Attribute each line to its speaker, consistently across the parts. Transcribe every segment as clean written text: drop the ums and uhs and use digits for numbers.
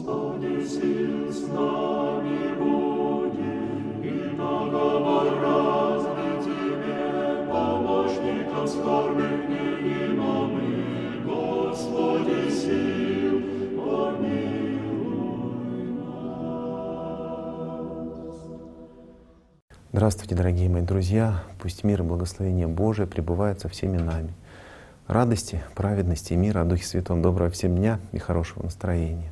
Speaker 1: Господи, сил с нами буди, и наговор разный Тебе, помощником скорбных невидимым, Господи, сил, помилуй нас.
Speaker 2: Здравствуйте, дорогие мои друзья! Пусть мир и благословение Божие пребывают со всеми нами. Радости, праведности и мира, о Духе Святом, доброго всем дня и хорошего настроения.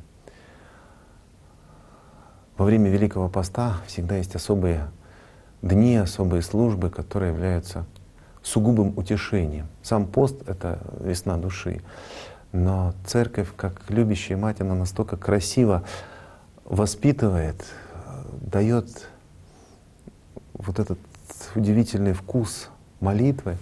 Speaker 2: Во время Великого Поста всегда есть особые дни, особые службы, которые являются сугубым утешением. Сам пост — это весна души, но Церковь, как любящая мать, она настолько красиво воспитывает, дает вот этот удивительный вкус молитвы,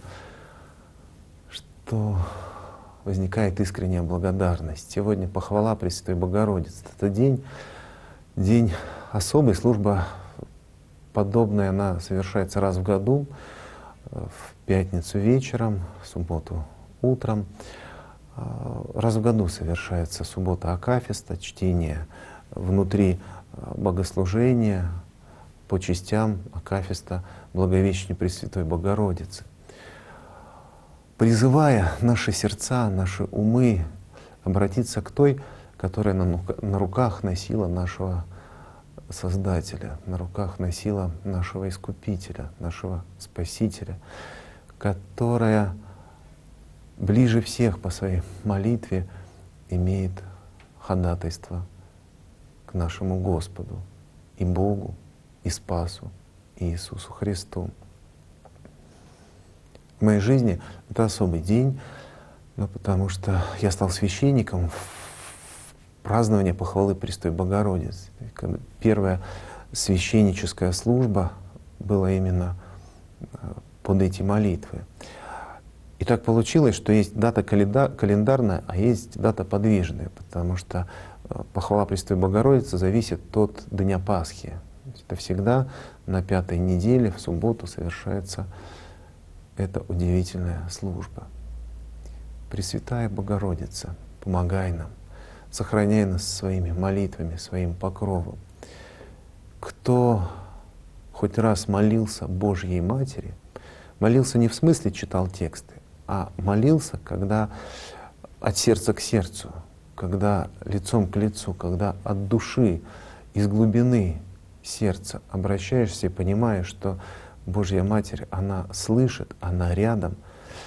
Speaker 2: что возникает искренняя благодарность. Сегодня похвала Пресвятой Богородицы. Это день особый, служба подобная, она совершается раз в году, в пятницу вечером, в субботу утром. Раз в году совершается суббота Акафиста, чтение внутри богослужения по частям Акафиста Благовещения Пресвятой Богородицы, призывая наши сердца, наши умы обратиться к той, которая на руках носила нашего Создателя, на руках носила нашего Искупителя, нашего Спасителя, которая ближе всех по своей молитве имеет ходатайство к нашему Господу и Богу, и Спасу Иисусу Христу. В моей жизни это особый день, потому что я стал священником в праздновании похвалы Пресвятой Богородицы. Первая священническая служба была именно под эти молитвы. И так получилось, что есть дата календарная, а есть дата подвижная, потому что похвала Пресвятой Богородицы зависит от Дня Пасхи. Это всегда на 5-й неделе, в субботу, совершается эта удивительная служба. Пресвятая Богородица, помогай нам, сохраняй нас своими молитвами, своим покровом. Кто хоть раз молился Божьей Матери, молился не в смысле читал тексты, а молился, когда от сердца к сердцу, когда лицом к лицу, когда от души, из глубины сердца обращаешься и понимаешь, что Божья Матерь, она слышит, она рядом,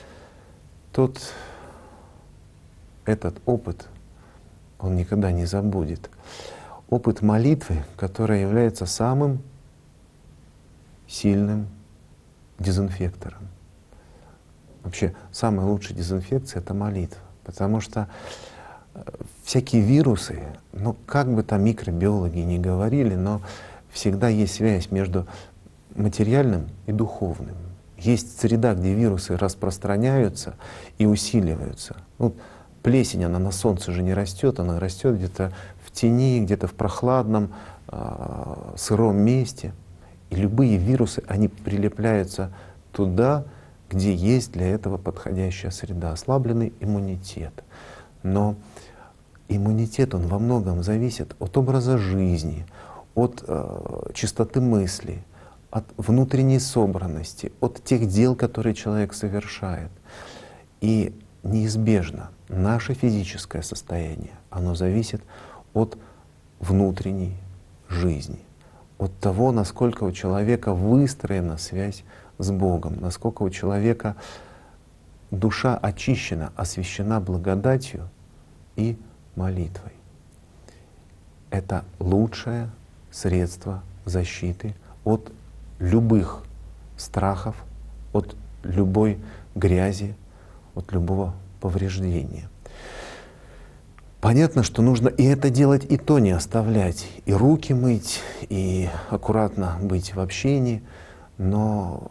Speaker 2: этот опыт, он никогда не забудет. Опыт молитвы, который является самым сильным дезинфектором. Вообще, самая лучшая дезинфекция — это молитва, потому что всякие вирусы, как бы там микробиологи ни говорили, но всегда есть связь между материальным и духовным. Есть среда, где вирусы распространяются и усиливаются. Плесень, она на солнце же не растет, она растет где-то в тени, где-то в прохладном, сыром месте. И любые вирусы, они прилепляются туда, где есть для этого подходящая среда, ослабленный иммунитет. Но иммунитет, он во многом зависит от образа жизни, от чистоты мысли, от внутренней собранности, от тех дел, которые человек совершает. И неизбежно наше физическое состояние, оно зависит от внутренней жизни, от того, насколько у человека выстроена связь с Богом, насколько у человека душа очищена, освящена благодатью и молитвой. Это лучшее средство защиты от любых страхов, от любой грязи, от любого повреждения. Понятно, что нужно и это делать, и то не оставлять, и руки мыть, и аккуратно быть в общении, но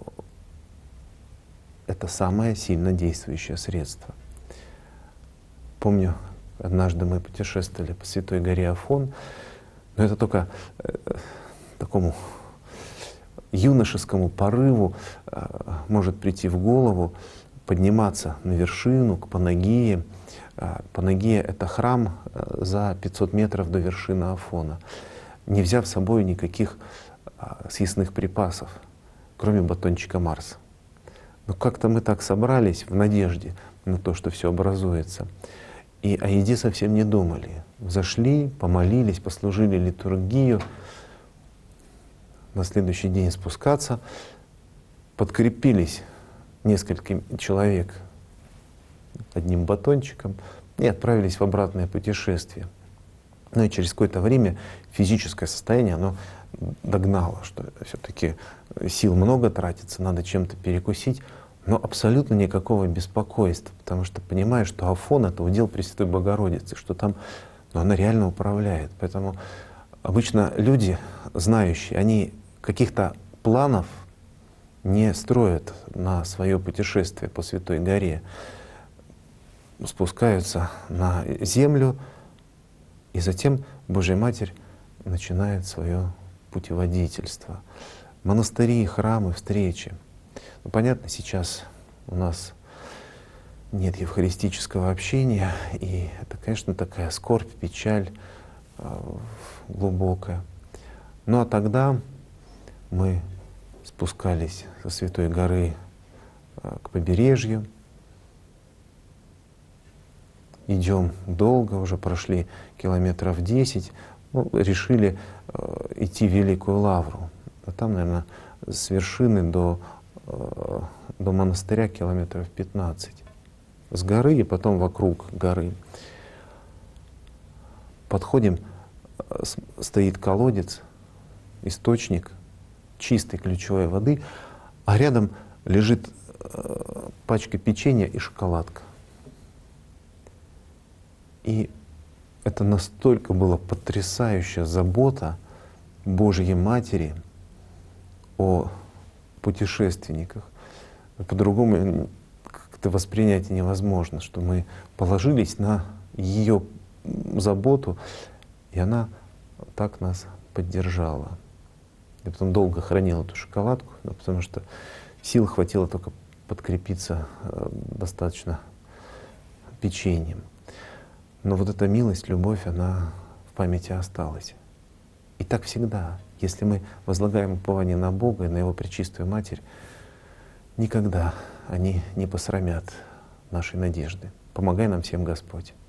Speaker 2: это самое сильно действующее средство. Помню, однажды мы путешествовали по Святой горе Афон, но это только такому юношескому порыву может прийти в голову подниматься на вершину, к Панагии. Панагия — это храм за 500 метров до вершины Афона, не взяв с собой никаких съестных припасов, кроме батончика Марса. Но как-то мы так собрались в надежде на то, что все образуется, и о еде совсем не думали. Зашли, помолились, послужили литургию. На следующий день спускаться, подкрепились нескольким человек одним батончиком и отправились в обратное путешествие. Ну и через какое-то время физическое состояние, оно догнало, что все-таки сил много тратится, надо чем-то перекусить, но абсолютно никакого беспокойства, потому что понимаешь, что Афон — это удел Пресвятой Богородицы, что там она реально управляет. Поэтому обычно люди, знающие, они каких-то планов не строят на свое путешествие по Святой горе, спускаются на землю, и затем Божья Матерь начинает свое путеводительство. Монастыри, храмы, встречи. Ну, понятно, сейчас у нас нет евхаристического общения, и это, конечно, такая скорбь, печаль глубокая. Ну а тогда мы спускались со Святой горы к побережью, идем долго, уже прошли километров 10, решили идти в Великую Лавру. А там, наверное, с вершины до монастыря километров 15. С горы и потом вокруг горы. Подходим, стоит колодец, источник чистой ключевой воды, а рядом лежит пачка печенья и шоколадка. И это настолько была потрясающая забота Божьей Матери о путешественниках. По-другому как-то воспринять невозможно, что мы положились на ее заботу, и она так нас поддержала. Я потом долго хранил эту шоколадку, потому что сил хватило только подкрепиться достаточно печеньем. Но вот эта милость, любовь, она в памяти осталась. И так всегда. Если мы возлагаем упование на Бога и на Его Пречистую Матерь, никогда они не посрамят нашей надежды. Помогай нам всем, Господь.